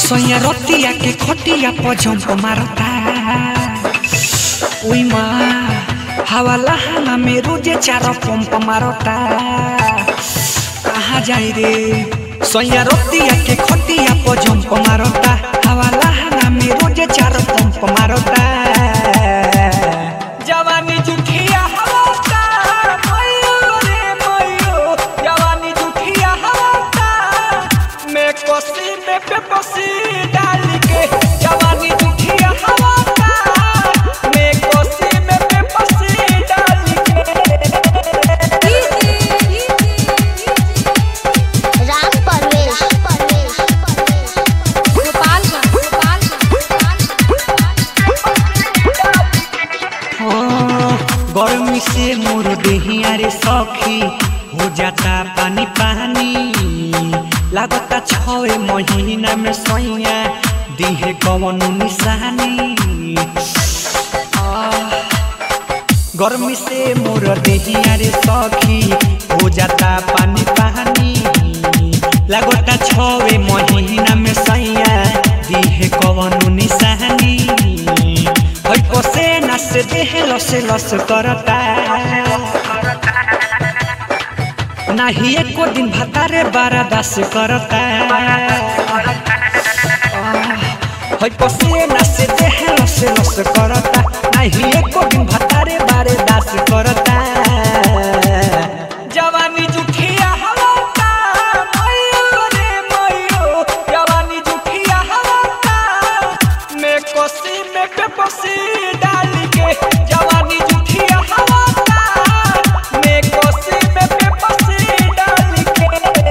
सोया रोटिया के खोटिया पजम्प मारता ओई माँ हवा लहाना में रोजे चार पंप मारता कहाँ जाई रे सोया रोटिया के खोटिया पजम्प मारता हवा लहाना में रोजे चार पंप मारता जवानी जुठिया हवाता मयो रे मयो जवानी जुठिया हवाता मैं कोसी में पे कोसी डाल के जवानी जुठिया हवाता मैं कोसी में पे कोसी डाल के राम परवेश गर्मी से मोर देहिया रे सखी हो जाता पानी पानी लागता 6 महीना में सैया दिहे कवन निशानी गर्मी से मोर देहिया रे सखी हो जाता पानी पानी लागता 6 महीना में सैया दिहे कवन निशानी पसेना से देह लस लस करता नाही एको दिन भतारे बारादास करता पसेना से देह लस लस करता नाही एको दिन भतारे बारादास करता जवानी जुठिया हवाता मयो रे मयो जवानी जुठिया हवाता मैं कोसी में पे कोसी डाल के जवानी जुठिया हवाता मैं कोसी में पे कोसी डाल के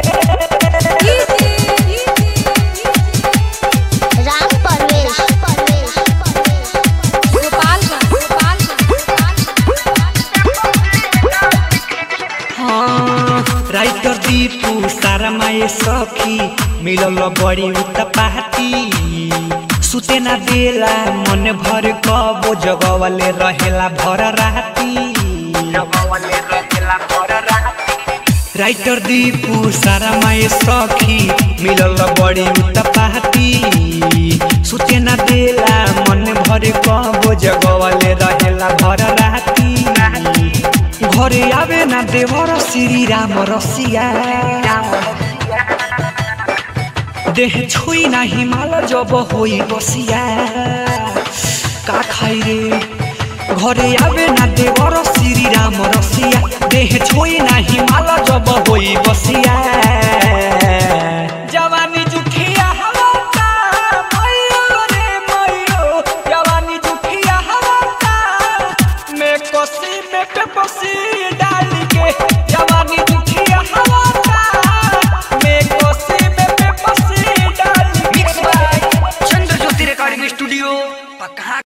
राम परवेश राइटर दीपू सारा माए सखी मिलल बड़ी उत्पाती सुते ना देला मन भर कबो जगवाले रहेला भर राती राइटर दीपू सारा माए सखी मिलल बड़ी उत्पाती सुते ना देला मन भर कबो जगवाले रहेला भर राती घरे आवे ना देवर श्री राम रसिया देह छुई ना हिमाल जब होई बसिया का खाई रे घरे आवे ना देवर श्री राम रसिया देह छुई ना हिमाल जब होई बसिया